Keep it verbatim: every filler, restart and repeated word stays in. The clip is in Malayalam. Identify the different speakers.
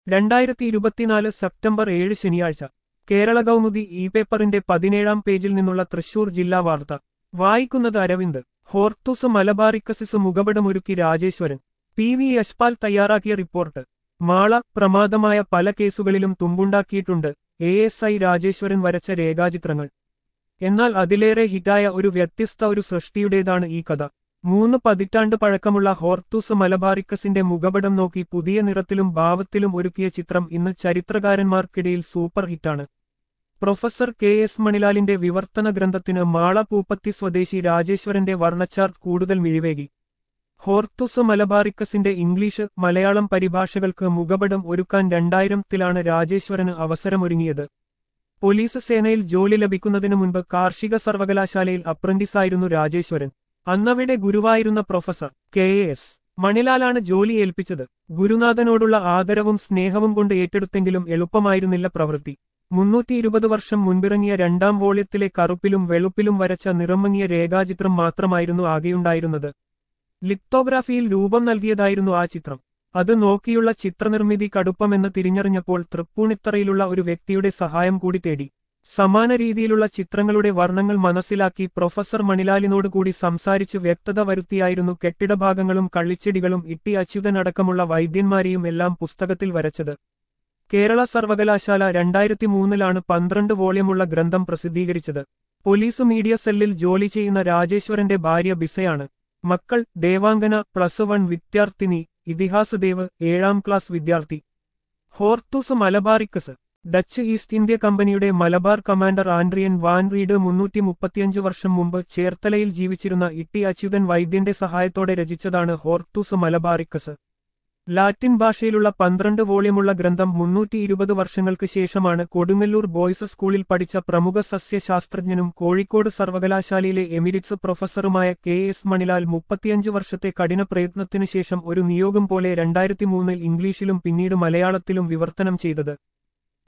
Speaker 1: രണ്ടായിരത്തി ഇരുപത്തിനാല് സെപ്റ്റംബർ ഏഴ് ശനിയാഴ്ച കേരള കൗമുദി ഇ പേപ്പറിന്റെ പതിനേഴാം പേജിൽ നിന്നുള്ള തൃശൂർ ജില്ലാ വാർത്ത വായിക്കുന്നത് അരവിന്ദ്. ഹോർത്തൂസ് മലബാറിക്കസിസ് മുഖപടമൊരുക്കി രാജേശ്വരൻ. പി വി യശ്പാൽ തയ്യാറാക്കിയ റിപ്പോർട്ട്. മാള പ്രമാദമായ പല കേസുകളിലും തുമ്പുണ്ടാക്കിയിട്ടുണ്ട് എ എസ് ഐ രാജേശ്വരൻ വരച്ച രേഖാചിത്രങ്ങൾ. എന്നാൽ അതിലേറെ ഹിറ്റായ ഒരു വ്യത്യസ്ത ഒരു സൃഷ്ടിയുടേതാണ് ഈ കഥ. മൂന്ന് പതിറ്റാണ്ട് പഴക്കമുള്ള ഹോർത്തൂസ് മലബാറിക്കസിന്റെ മുഖപടം നോക്കി പുതിയ നിറത്തിലും ഭാവത്തിലും ഒരുക്കിയ ചിത്രം ഇന്ന് ചരിത്രകാരന്മാർക്കിടയിൽ സൂപ്പർ ഹിറ്റാണ്. പ്രൊഫസർ കെ എസ് മണിലാലിന്റെ വിവർത്തന ഗ്രന്ഥത്തിന് മാള പൂപ്പത്തി സ്വദേശി രാജേശ്വരന്റെ വർണ്ണച്ചാർട്ട് കൂടുതൽ മിഴിവേകി. ഹോർത്തൂസ് മലബാറിക്കസിന്റെ ഇംഗ്ലീഷ് മലയാളം പരിഭാഷകൾക്ക് മുഖപടം ഒരുക്കാൻ രണ്ടായിരത്തിലാണ് രാജേശ്വരന് അവസരമൊരുങ്ങിയത്. പോലീസ് സേനയിൽ ജോലി ലഭിക്കുന്നതിനു മുൻപ് കാർഷിക സർവകലാശാലയിൽ അപ്രന്റീസായിരുന്നു രാജേശ്വരൻ. അന്നവിടെ ഗുരുവായിരുന്ന പ്രൊഫസർ കെ എസ് മണിലാലാണ് ജോലി ഏൽപ്പിച്ചത്. ഗുരുനാഥനോടുള്ള ആദരവും സ്നേഹവും കൊണ്ട് ഏറ്റെടുത്തെങ്കിലും എളുപ്പമായിരുന്നില്ല പ്രവൃത്തി. മുന്നൂറ്റി ഇരുപത് വർഷം മുൻപിറങ്ങിയ രണ്ടാം വോള്യത്തിലെ കറുപ്പിലും വെളുപ്പിലും വരച്ച നിറമങ്ങിയ രേഖാചിത്രം മാത്രമായിരുന്നു ആകെയുണ്ടായിരുന്നത്. ലിത്തോഗ്രാഫിയിൽ രൂപം നൽകിയതായിരുന്നു ആ ചിത്രം. അത് നോക്കിയുള്ള ചിത്രനിർമ്മിതി കടുപ്പമെന്ന് തിരിഞ്ഞറിഞ്ഞപ്പോൾ തൃപ്പൂണിത്തറയിലുള്ള ഒരു വ്യക്തിയുടെ സഹായം കൂടി തേടി. സമാന രീതിയിലുള്ള ചിത്രങ്ങളുടെ വർണ്ണങ്ങൾ മനസ്സിലാക്കി പ്രൊഫസർ മണിലാലിനോട് കൂടി സംസാരിച്ച് വ്യക്തത വരുത്തിയായിരുന്നു കെട്ടിടഭാഗങ്ങളും കള്ളിച്ചെടികളും ഇട്ടി അച്യുതനടക്കമുള്ള വൈദ്യന്മാരെയും എല്ലാം പുസ്തകത്തിൽ വരച്ചത്. കേരള സർവകലാശാല രണ്ടായിരത്തി മൂന്നിലാണ് പന്ത്രണ്ട് വോള്യമുള്ള ഗ്രന്ഥം പ്രസിദ്ധീകരിച്ചത്. പോലീസ് മീഡിയ സെല്ലിൽ ജോലി ചെയ്യുന്ന രാജേശ്വരന്റെ ഭാര്യ ബിസയാണ്. മക്കൾ ദേവാംഗന പ്ലസ് വൺ വിദ്യാർത്ഥിനി, ഇതിഹാസദേവ് ഏഴാം ക്ലാസ് വിദ്യാർത്ഥി. Hortus Malabaricus Dutch East India കമ്പനിയുടെ Malabar commander Andrian van Rheede മുന്നൂറ്റി മുപ്പത്തിയഞ്ച് വർഷം മുമ്പ് ചേർത്തലയിൽ ജീവിച്ചിരുന്ന ഇട്ടി അച്യുതൻ വൈദ്യന്റെ സഹായത്തോടെ രചിച്ചതാണ് ഹോർത്തൂസ് മലബാറിക്കസ്. ലാറ്റിൻ ഭാഷയിലുള്ള പന്ത്രണ്ട് വോള്യമുള്ള ഗ്രന്ഥം മുന്നൂറ്റി ഇരുപത് വർഷങ്ങൾക്ക് ശേഷമാണ് കൊടുങ്ങല്ലൂർ ബോയ്സ് സ്കൂളിൽ പഠിച്ച പ്രമുഖ സസ്യശാസ്ത്രജ്ഞനും കോഴിക്കോട് സർവകലാശാലയിലെ എമിരിറ്റ്സ് പ്രൊഫസറുമായ കെ എസ് മണിലാൽ മുപ്പത്തിയഞ്ച് വർഷത്തെ കഠിന പ്രയത്നത്തിനു ശേഷം ഒരു നിയോഗം പോലെ രണ്ടായിരത്തി മൂന്നിൽ ഇംഗ്ലീഷിലും പിന്നീട് മലയാളത്തിലും വിവർത്തനം ചെയ്തത്.